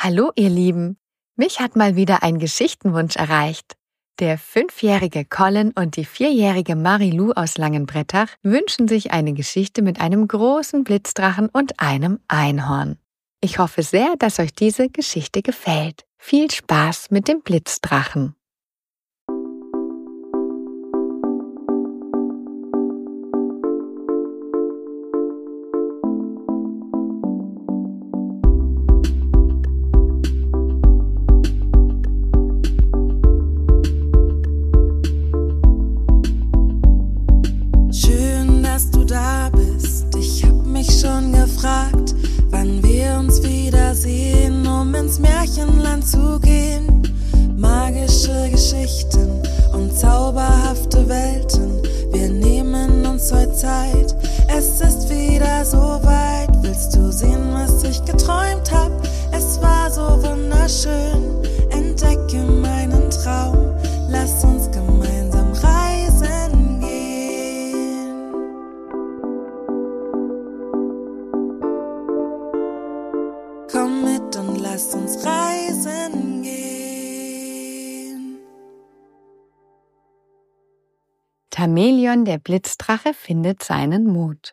Hallo ihr Lieben, mich hat mal wieder ein Geschichtenwunsch erreicht. Der 5-jährige Colin und die 4-jährige Marilou aus Langenbrettach wünschen sich eine Geschichte mit einem großen Blitzdrachen und einem Einhorn. Ich hoffe sehr, dass euch diese Geschichte gefällt. Viel Spaß mit dem Blitzdrachen. Wann wir uns wiedersehen, um ins Märchenland zu gehen. Magische Geschichten und zauberhafte Welten, wir nehmen uns heute Zeit. Es ist wieder so weit, willst du sehen, was ich geträumt hab? Es war so wunderschön, entdecke meinen Traum, lass uns gemeinsam reisen gehen. Komm mit und lass uns reisen gehen. Tamelion, der Blitzdrache, findet seinen Mut.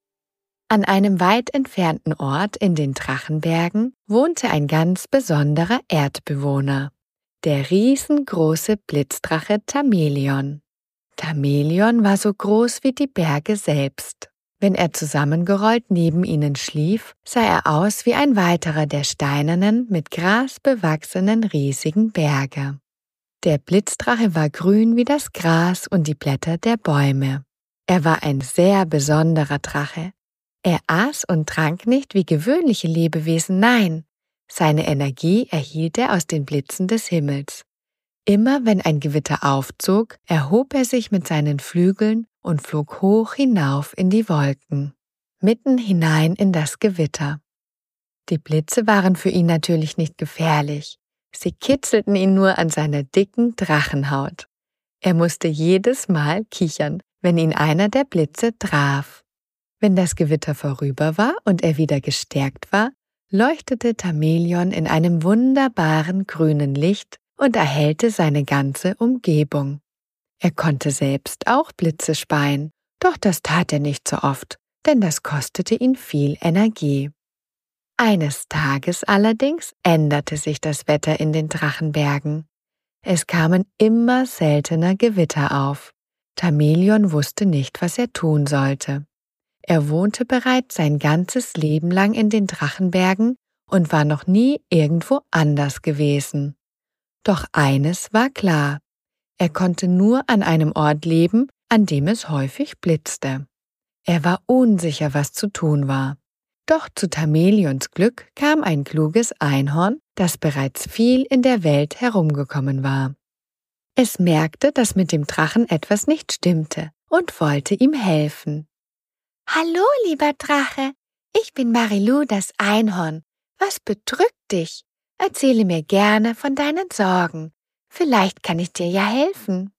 An einem weit entfernten Ort in den Drachenbergen wohnte ein ganz besonderer Erdbewohner, der riesengroße Blitzdrache Tamelion. Tamelion war so groß wie die Berge selbst. Wenn er zusammengerollt neben ihnen schlief, sah er aus wie ein weiterer der steinernen, mit Gras bewachsenen riesigen Berge. Der Blitzdrache war grün wie das Gras und die Blätter der Bäume. Er war ein sehr besonderer Drache. Er aß und trank nicht wie gewöhnliche Lebewesen, nein, seine Energie erhielt er aus den Blitzen des Himmels. Immer wenn ein Gewitter aufzog, erhob er sich mit seinen Flügeln und flog hoch hinauf in die Wolken, mitten hinein in das Gewitter. Die Blitze waren für ihn natürlich nicht gefährlich. Sie kitzelten ihn nur an seiner dicken Drachenhaut. Er musste jedes Mal kichern, wenn ihn einer der Blitze traf. Wenn das Gewitter vorüber war und er wieder gestärkt war, leuchtete Tamelion in einem wunderbaren grünen Licht und erhellte seine ganze Umgebung. Er konnte selbst auch Blitze speien, doch das tat er nicht so oft, denn das kostete ihn viel Energie. Eines Tages allerdings änderte sich das Wetter in den Drachenbergen. Es kamen immer seltener Gewitter auf. Tamelion wusste nicht, was er tun sollte. Er wohnte bereits sein ganzes Leben lang in den Drachenbergen und war noch nie irgendwo anders gewesen. Doch eines war klar: Er konnte nur an einem Ort leben, an dem es häufig blitzte. Er war unsicher, was zu tun war. Doch zu Tamelions Glück kam ein kluges Einhorn, das bereits viel in der Welt herumgekommen war. Es merkte, dass mit dem Drachen etwas nicht stimmte und wollte ihm helfen. »Hallo, lieber Drache, ich bin Marilou, das Einhorn. Was bedrückt dich? Erzähle mir gerne von deinen Sorgen. Vielleicht kann ich dir ja helfen.«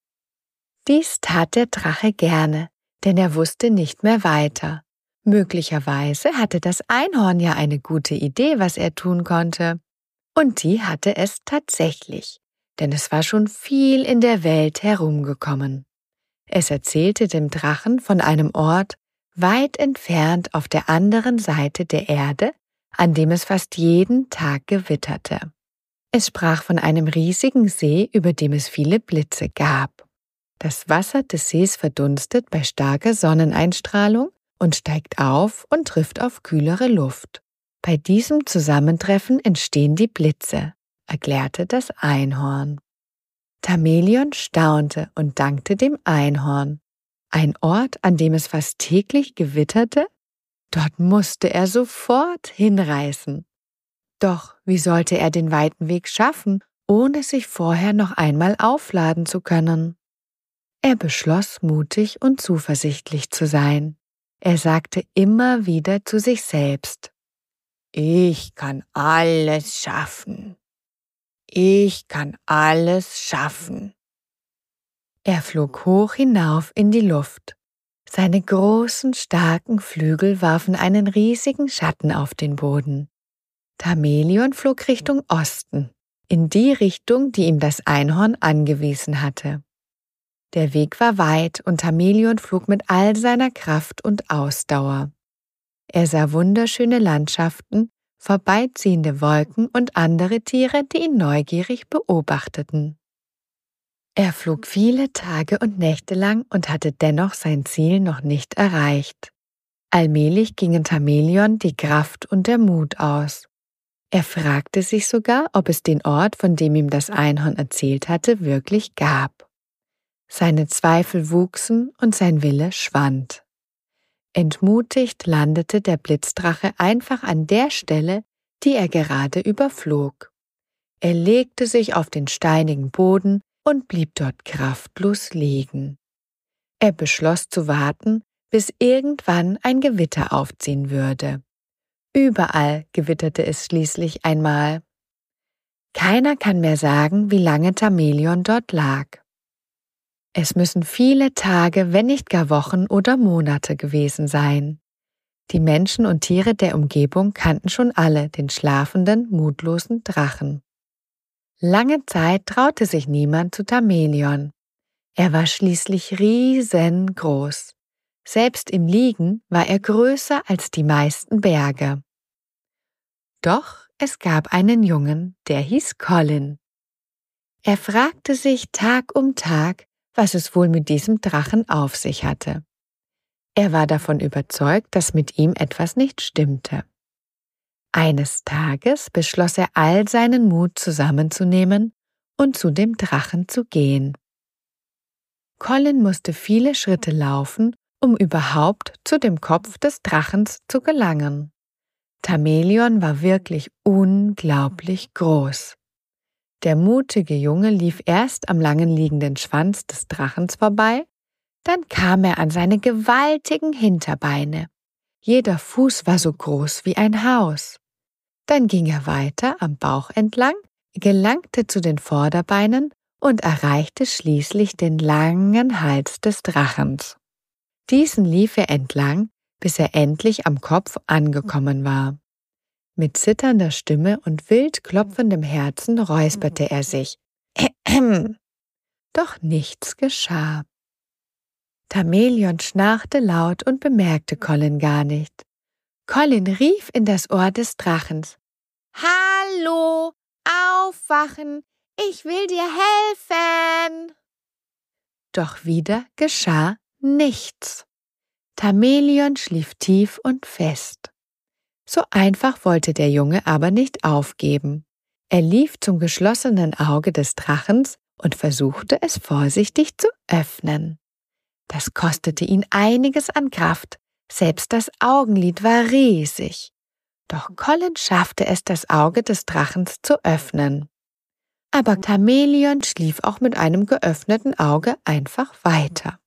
Dies tat der Drache gerne, denn er wusste nicht mehr weiter. Möglicherweise hatte das Einhorn ja eine gute Idee, was er tun konnte. Und die hatte es tatsächlich, denn es war schon viel in der Welt herumgekommen. Es erzählte dem Drachen von einem Ort, weit entfernt auf der anderen Seite der Erde, an dem es fast jeden Tag gewitterte. Es sprach von einem riesigen See, über dem es viele Blitze gab. Das Wasser des Sees verdunstet bei starker Sonneneinstrahlung und steigt auf und trifft auf kühlere Luft. Bei diesem Zusammentreffen entstehen die Blitze, erklärte das Einhorn. Tamelion staunte und dankte dem Einhorn. Ein Ort, an dem es fast täglich gewitterte? Dort musste er sofort hinreisen. Doch wie sollte er den weiten Weg schaffen, ohne sich vorher noch einmal aufladen zu können? Er beschloss, mutig und zuversichtlich zu sein. Er sagte immer wieder zu sich selbst: »Ich kann alles schaffen. Ich kann alles schaffen.« Er flog hoch hinauf in die Luft. Seine großen, starken Flügel warfen einen riesigen Schatten auf den Boden. Chamäleon flog Richtung Osten, in die Richtung, die ihm das Einhorn angewiesen hatte. Der Weg war weit und Chamäleon flog mit all seiner Kraft und Ausdauer. Er sah wunderschöne Landschaften, vorbeiziehende Wolken und andere Tiere, die ihn neugierig beobachteten. Er flog viele Tage und Nächte lang und hatte dennoch sein Ziel noch nicht erreicht. Allmählich gingen Chamäleon die Kraft und der Mut aus. Er fragte sich sogar, ob es den Ort, von dem ihm das Einhorn erzählt hatte, wirklich gab. Seine Zweifel wuchsen und sein Wille schwand. Entmutigt landete der Blitzdrache einfach an der Stelle, die er gerade überflog. Er legte sich auf den steinigen Boden und blieb dort kraftlos liegen. Er beschloss zu warten, bis irgendwann ein Gewitter aufziehen würde. Überall gewitterte es schließlich einmal. Keiner kann mehr sagen, wie lange Chamäleon dort lag. Es müssen viele Tage, wenn nicht gar Wochen oder Monate gewesen sein. Die Menschen und Tiere der Umgebung kannten schon alle den schlafenden, mutlosen Drachen. Lange Zeit traute sich niemand zu Chamäleon. Er war schließlich riesengroß. Selbst im Liegen war er größer als die meisten Berge. Doch es gab einen Jungen, der hieß Colin. Er fragte sich Tag um Tag, was es wohl mit diesem Drachen auf sich hatte. Er war davon überzeugt, dass mit ihm etwas nicht stimmte. Eines Tages beschloss er, all seinen Mut zusammenzunehmen und zu dem Drachen zu gehen. Colin musste viele Schritte laufen, um überhaupt zu dem Kopf des Drachens zu gelangen. Chamäleon war wirklich unglaublich groß. Der mutige Junge lief erst am langen liegenden Schwanz des Drachens vorbei, dann kam er an seine gewaltigen Hinterbeine. Jeder Fuß war so groß wie ein Haus. Dann ging er weiter am Bauch entlang, gelangte zu den Vorderbeinen und erreichte schließlich den langen Hals des Drachens. Diesen lief er entlang, bis er endlich am Kopf angekommen war. Mit zitternder Stimme und wild klopfendem Herzen räusperte er sich. Doch nichts geschah. Chamäleon schnarchte laut und bemerkte Colin gar nicht. Colin rief in das Ohr des Drachens. »Hallo, aufwachen, ich will dir helfen!« Doch wieder geschah nichts. Chamäleon schlief tief und fest. So einfach wollte der Junge aber nicht aufgeben. Er lief zum geschlossenen Auge des Drachens und versuchte es vorsichtig zu öffnen. Das kostete ihn einiges an Kraft, selbst das Augenlid war riesig. Doch Colin schaffte es, das Auge des Drachens zu öffnen. Aber Chamäleon schlief auch mit einem geöffneten Auge einfach weiter.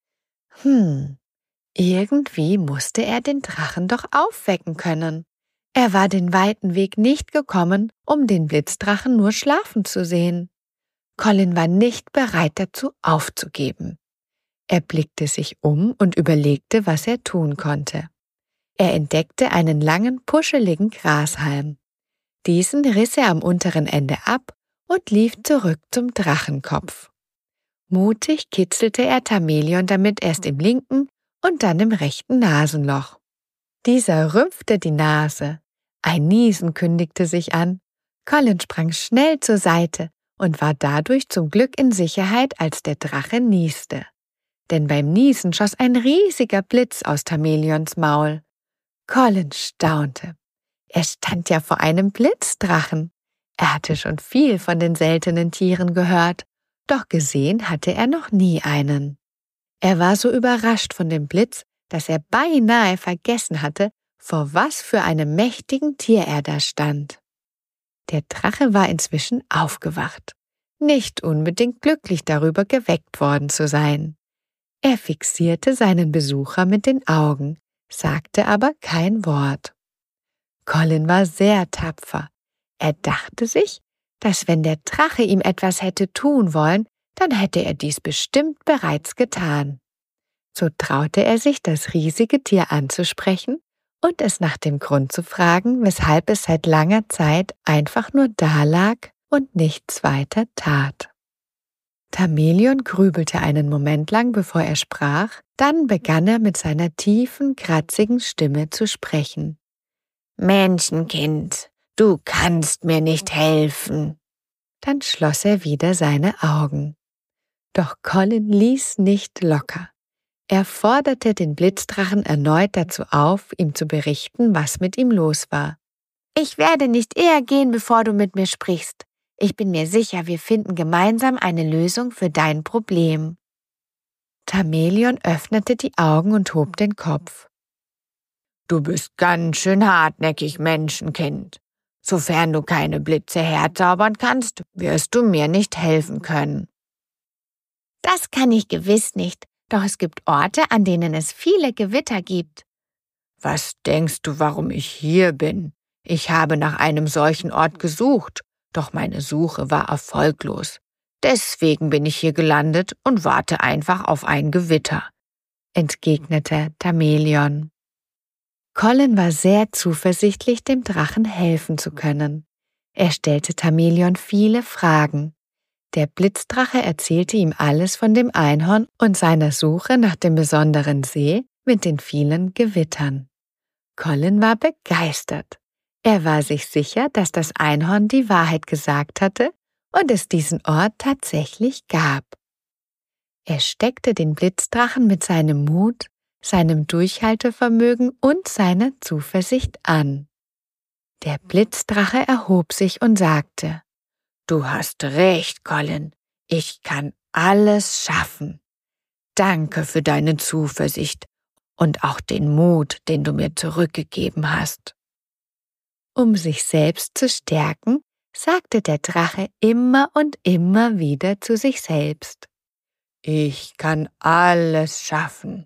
Irgendwie musste er den Drachen doch aufwecken können. Er war den weiten Weg nicht gekommen, um den Blitzdrachen nur schlafen zu sehen. Colin war nicht bereit dazu aufzugeben. Er blickte sich um und überlegte, was er tun konnte. Er entdeckte einen langen, puscheligen Grashalm. Diesen riss er am unteren Ende ab und lief zurück zum Drachenkopf. Mutig kitzelte er Chamäleon damit erst im linken und dann im rechten Nasenloch. Dieser rümpfte die Nase. Ein Niesen kündigte sich an. Colin sprang schnell zur Seite und war dadurch zum Glück in Sicherheit, als der Drache nieste. Denn beim Niesen schoss ein riesiger Blitz aus Chamäleons Maul. Colin staunte. Er stand ja vor einem Blitzdrachen. Er hatte schon viel von den seltenen Tieren gehört, doch gesehen hatte er noch nie einen. Er war so überrascht von dem Blitz, dass er beinahe vergessen hatte, vor was für einem mächtigen Tier er da stand. Der Drache war inzwischen aufgewacht, nicht unbedingt glücklich darüber, geweckt worden zu sein. Er fixierte seinen Besucher mit den Augen, sagte aber kein Wort. Colin war sehr tapfer. Er dachte sich, dass wenn der Drache ihm etwas hätte tun wollen, dann hätte er dies bestimmt bereits getan. So traute er sich, das riesige Tier anzusprechen und es nach dem Grund zu fragen, weshalb es seit langer Zeit einfach nur dalag und nichts weiter tat. Chamäleon grübelte einen Moment lang, bevor er sprach, dann begann er mit seiner tiefen, kratzigen Stimme zu sprechen. »Menschenkind, du kannst mir nicht helfen.« Dann schloss er wieder seine Augen. Doch Colin ließ nicht locker. Er forderte den Blitzdrachen erneut dazu auf, ihm zu berichten, was mit ihm los war. »Ich werde nicht eher gehen, bevor du mit mir sprichst. Ich bin mir sicher, wir finden gemeinsam eine Lösung für dein Problem.« Chamäleon öffnete die Augen und hob den Kopf. »Du bist ganz schön hartnäckig, Menschenkind. Sofern du keine Blitze herzaubern kannst, wirst du mir nicht helfen können.« »Das kann ich gewiss nicht, doch es gibt Orte, an denen es viele Gewitter gibt.« »Was denkst du, warum ich hier bin? Ich habe nach einem solchen Ort gesucht, doch meine Suche war erfolglos. Deswegen bin ich hier gelandet und warte einfach auf ein Gewitter«, entgegnete Chamäleon. Colin war sehr zuversichtlich, dem Drachen helfen zu können. Er stellte Chamäleon viele Fragen. Der Blitzdrache erzählte ihm alles von dem Einhorn und seiner Suche nach dem besonderen See mit den vielen Gewittern. Colin war begeistert. Er war sich sicher, dass das Einhorn die Wahrheit gesagt hatte und es diesen Ort tatsächlich gab. Er steckte den Blitzdrachen mit seinem Mut, seinem Durchhaltevermögen und seiner Zuversicht an. Der Blitzdrache erhob sich und sagte: »Du hast recht, Colin. Ich kann alles schaffen. Danke für deine Zuversicht und auch den Mut, den du mir zurückgegeben hast.« Um sich selbst zu stärken, sagte der Drache immer und immer wieder zu sich selbst: »Ich kann alles schaffen.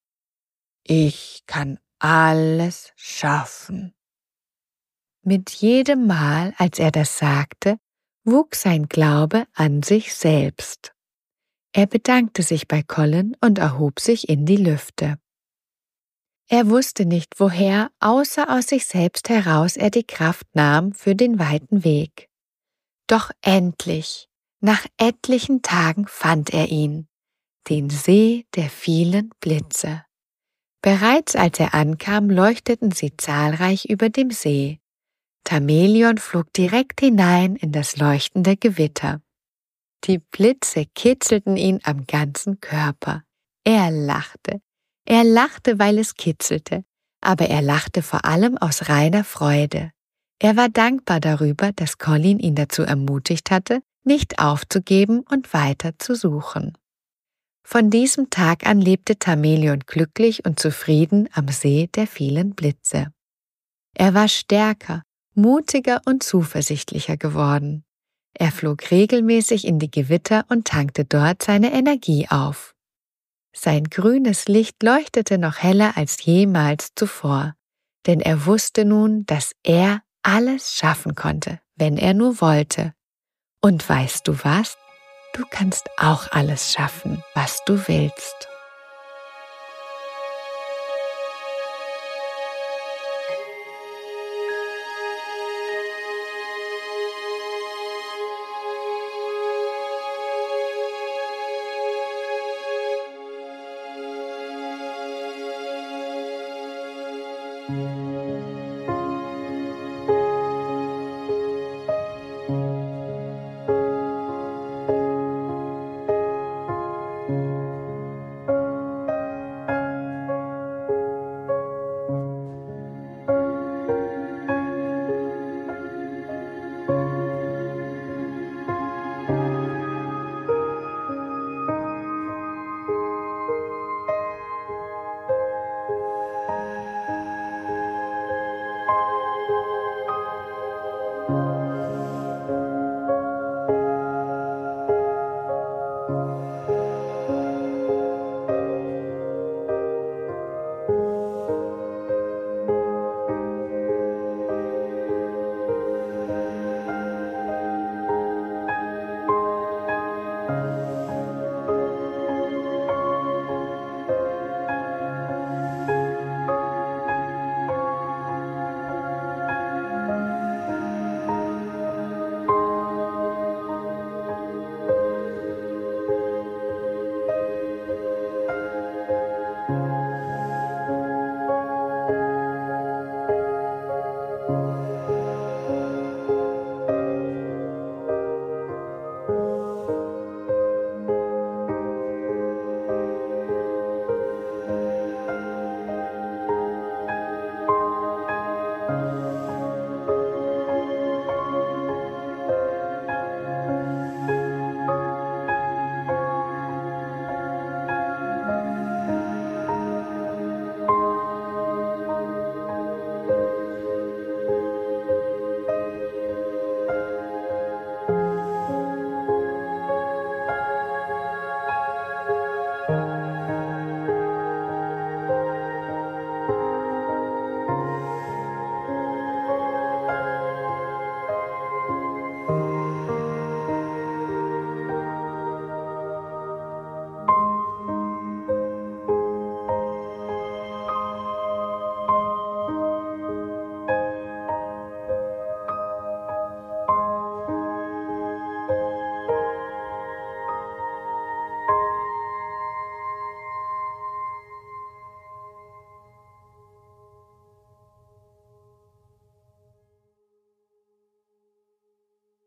Ich kann alles schaffen.« Mit jedem Mal, als er das sagte, wuchs sein Glaube an sich selbst. Er bedankte sich bei Colin und erhob sich in die Lüfte. Er wusste nicht, woher, außer aus sich selbst heraus er die Kraft nahm für den weiten Weg. Doch endlich, nach etlichen Tagen fand er ihn, den See der vielen Blitze. Bereits als er ankam, leuchteten sie zahlreich über dem See. Chamäleon flog direkt hinein in das leuchtende Gewitter. Die Blitze kitzelten ihn am ganzen Körper. Er lachte, weil es kitzelte, aber er lachte vor allem aus reiner Freude. Er war dankbar darüber, dass Colin ihn dazu ermutigt hatte, nicht aufzugeben und weiter zu suchen. Von diesem Tag an lebte Chamäleon glücklich und zufrieden am See der vielen Blitze. Er war stärker, mutiger und zuversichtlicher geworden. Er flog regelmäßig in die Gewitter und tankte dort seine Energie auf. Sein grünes Licht leuchtete noch heller als jemals zuvor, denn er wusste nun, dass er alles schaffen konnte, wenn er nur wollte. Und weißt du was? Du kannst auch alles schaffen, was du willst.